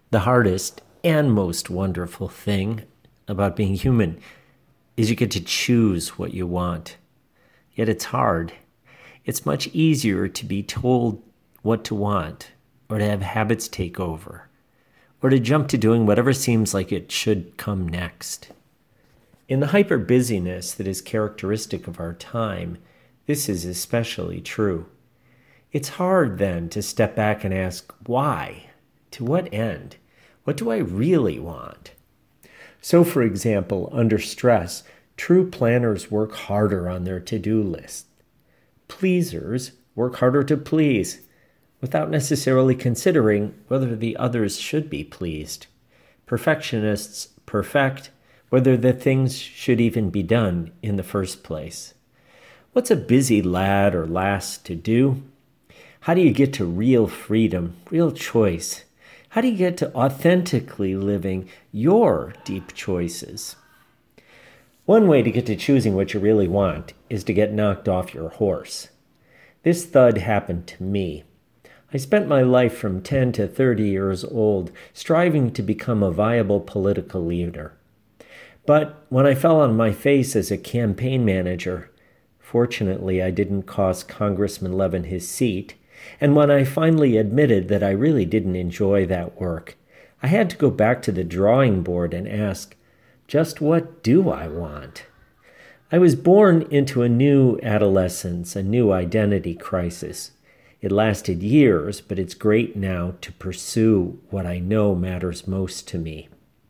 The hardest and most wonderful thing about being human is you get to choose what you want. Yet it's hard. It's much easier to be told what to want, or to have habits take over, or to jump to doing whatever seems like it should come next. In the hyper busyness that is characteristic of our time, this is especially true. It's hard then to step back and ask, why? To what end? What do I really want? So, for example, under stress, true planners work harder on their to-do list. Pleasers work harder to please, without necessarily considering whether the others should be pleased. Perfectionists perfect whether the things should even be done in the first place. What's a busy lad or lass to do? How do you get to real freedom, real choice? How do you get to authentically living your deep choices? One way to get to choosing what you really want is to get knocked off your horse. This thud happened to me. I spent my life from 10 to 30 years old striving to become a viable political leader. But when I fell on my face as a campaign manager, fortunately I didn't cost Congressman Levin his seat, and when I finally admitted that I really didn't enjoy that work, I had to go back to the drawing board and ask, just what do I want? I was born into a new adolescence, a new identity crisis. It lasted years, but it's great now to pursue what I know matters most to me.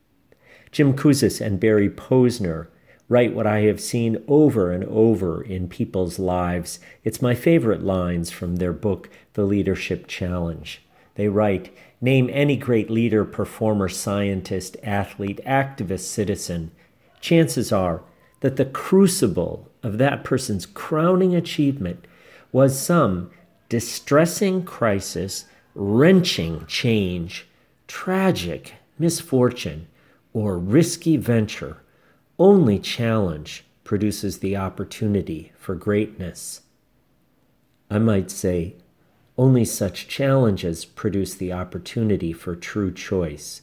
Jim Kouzes and Barry Posner write what I have seen over and over in people's lives. It's my favorite lines from their book, The Leadership Challenge. They write, name any great leader, performer, scientist, athlete, activist, citizen. Chances are that the crucible of that person's crowning achievement was some distressing crisis, wrenching change, tragic misfortune, or risky venture. Only challenge produces the opportunity for greatness. I might say, only such challenges produce the opportunity for true choice.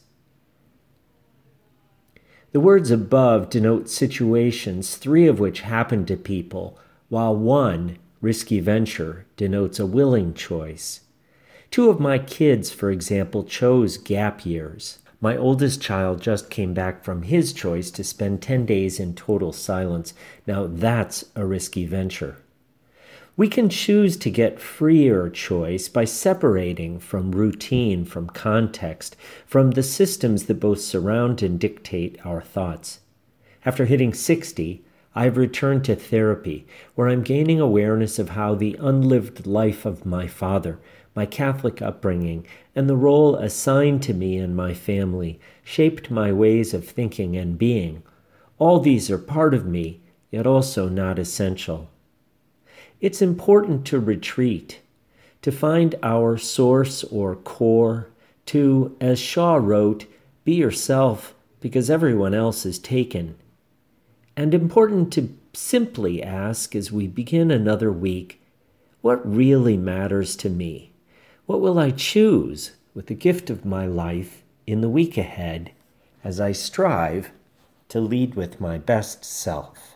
The words above denote situations, 3 of which happen to people, while 1, risky venture, denotes a willing choice. 2 of my kids, for example, chose gap years. My oldest child just came back from his choice to spend 10 days in total silence. Now that's a risky venture. We can choose to get freer choice by separating from routine, from context, from the systems that both surround and dictate our thoughts. After hitting 60, I've returned to therapy, where I'm gaining awareness of how the unlived life of my father, my Catholic upbringing, and the role assigned to me and my family shaped my ways of thinking and being. All these are part of me, yet also not essential. It's important to retreat, to find our source or core, to, as Shaw wrote, be yourself because everyone else is taken. And important to simply ask as we begin another week, what really matters to me? What will I choose with the gift of my life in the week ahead as I strive to lead with my best self?